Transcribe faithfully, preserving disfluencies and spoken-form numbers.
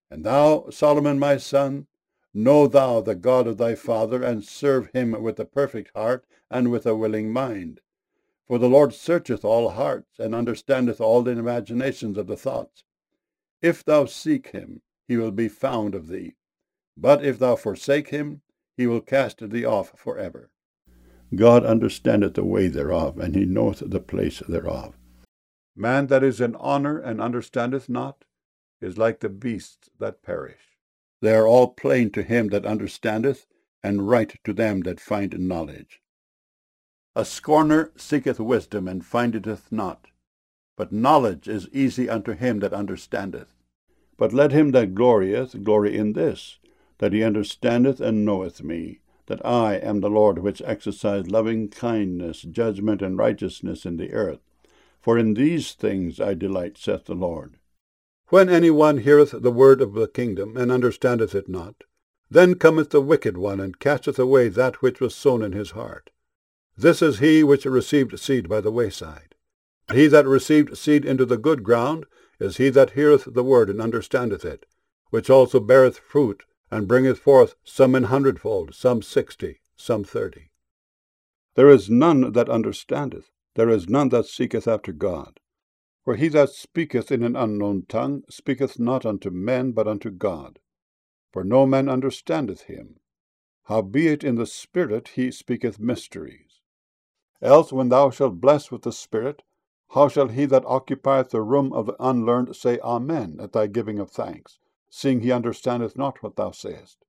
And thou, Solomon my son, know thou the God of thy father, and serve him with a perfect heart and with a willing mind. For the Lord searcheth all hearts, and understandeth all the imaginations of the thoughts. If thou seek him, he will be found of thee. But if thou forsake him, he will cast thee off for ever. God understandeth the way thereof, and he knoweth the place thereof. Man that is in honour and understandeth not is like the beasts that perish. They are all plain to him that understandeth, and right to them that find knowledge. A scorner seeketh wisdom, and findeth it not. But knowledge is easy unto him that understandeth. But let him that glorieth glory in this, that he understandeth and knoweth me, that I am the Lord which exercise loving kindness, judgment, and righteousness in the earth. For in these things I delight, saith the Lord. When any one heareth the word of the kingdom, and understandeth it not, then cometh the wicked one, and casteth away that which was sown in his heart. This is he which received seed by the wayside. He that received seed into the good ground is he that heareth the word, and understandeth it, which also beareth fruit, and bringeth forth some an hundredfold, some sixty, some thirty. There is none that understandeth, there is none that seeketh after God. For he that speaketh in an unknown tongue speaketh not unto men, but unto God. For no man understandeth him. Howbeit in the Spirit he speaketh mysteries. Else when thou shalt bless with the Spirit, how shall he that occupieth the room of the unlearned say Amen at thy giving of thanks, seeing he understandeth not what thou sayest?